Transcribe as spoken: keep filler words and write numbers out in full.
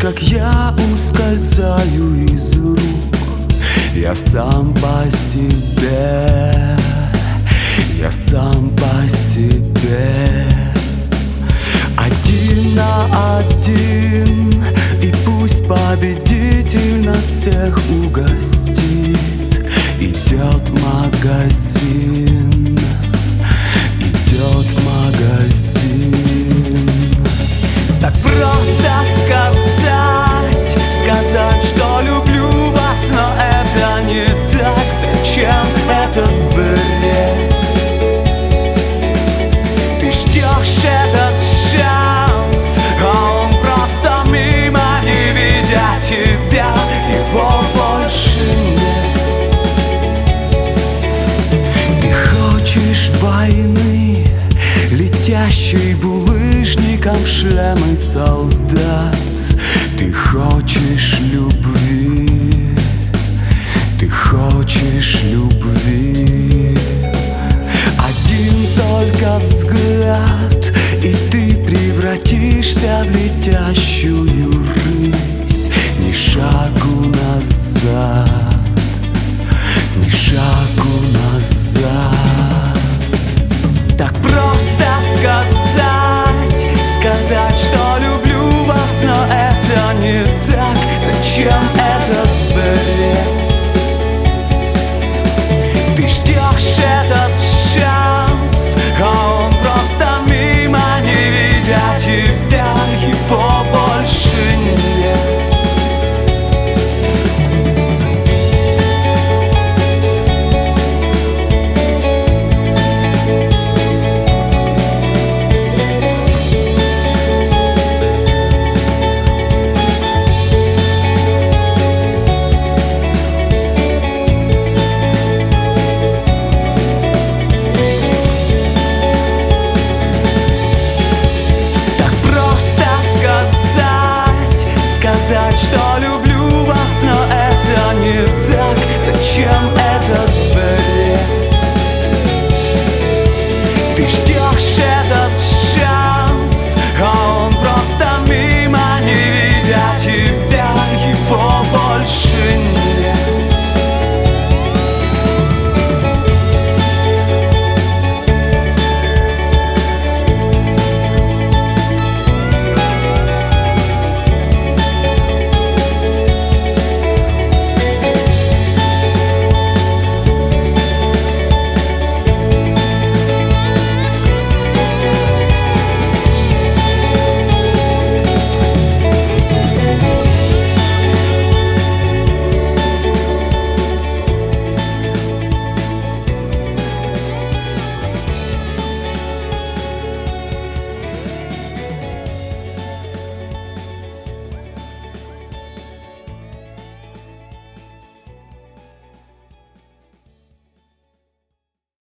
как я ускользаю из рук. Я сам по себе, я сам по себе. Один на один, и пусть победитель нас всех угостит. Идет в магазин, идет в магазин. Так просто сказать, сказать, что люблю вас, но это не так. Зачем этот бред? Ты ждешь этот шанс, а он просто мимо, не видя тебя, его больше нет. Ты хочешь войны, летящий булыжником шлемы солдат. Ты хочешь любви, ты хочешь любви. Один только взгляд, и ты превратишься в летящую рысь. Ни шагу назад, ни шагу назад. Так просто сказать, сказать, что люблю вас, но это не так. Зачем